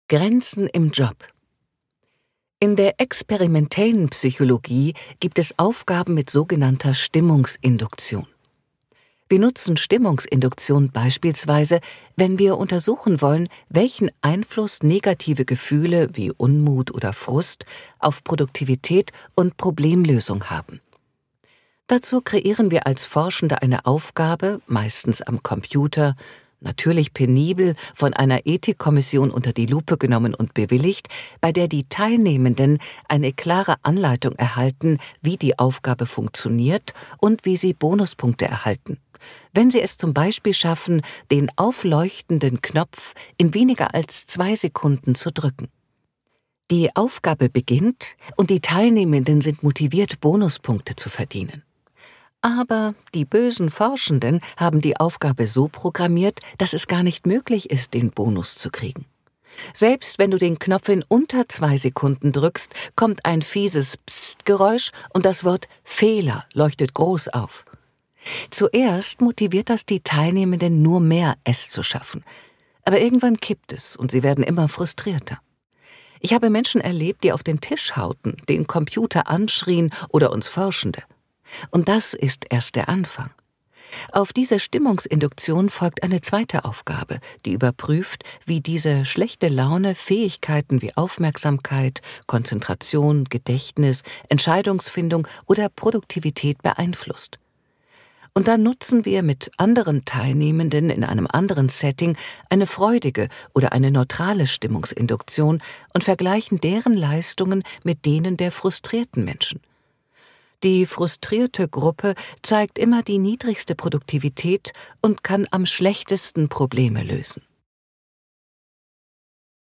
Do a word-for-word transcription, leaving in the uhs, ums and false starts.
Grenzen im Job. In der experimentellen Psychologie gibt es Aufgaben mit sogenannter Stimmungsinduktion. Wir nutzen Stimmungsinduktion beispielsweise, wenn wir untersuchen wollen, welchen Einfluss negative Gefühle wie Unmut oder Frust auf Produktivität und Problemlösung haben. Dazu kreieren wir als Forschende eine Aufgabe, meistens am Computer, natürlich penibel, von einer Ethikkommission unter die Lupe genommen und bewilligt, bei der die Teilnehmenden eine klare Anleitung erhalten, wie die Aufgabe funktioniert und wie sie Bonuspunkte erhalten, wenn sie es zum Beispiel schaffen, den aufleuchtenden Knopf in weniger als zwei Sekunden zu drücken. Die Aufgabe beginnt und die Teilnehmenden sind motiviert, Bonuspunkte zu verdienen. Aber die bösen Forschenden haben die Aufgabe so programmiert, dass es gar nicht möglich ist, den Bonus zu kriegen. Selbst wenn du den Knopf in unter zwei Sekunden drückst, kommt ein fieses Psst-Geräusch und das Wort Fehler leuchtet groß auf. Zuerst motiviert das die Teilnehmenden, nur mehr S zu schaffen. Aber irgendwann kippt es und sie werden immer frustrierter. Ich habe Menschen erlebt, die auf den Tisch hauten, den Computer anschrien oder uns Forschende. Und das ist erst der Anfang. Auf diese Stimmungsinduktion folgt eine zweite Aufgabe, die überprüft, wie diese schlechte Laune Fähigkeiten wie Aufmerksamkeit, Konzentration, Gedächtnis, Entscheidungsfindung oder Produktivität beeinflusst. Und dann nutzen wir mit anderen Teilnehmenden in einem anderen Setting eine freudige oder eine neutrale Stimmungsinduktion und vergleichen deren Leistungen mit denen der frustrierten Menschen. Die frustrierte Gruppe zeigt immer die niedrigste Produktivität und kann am schlechtesten Probleme lösen.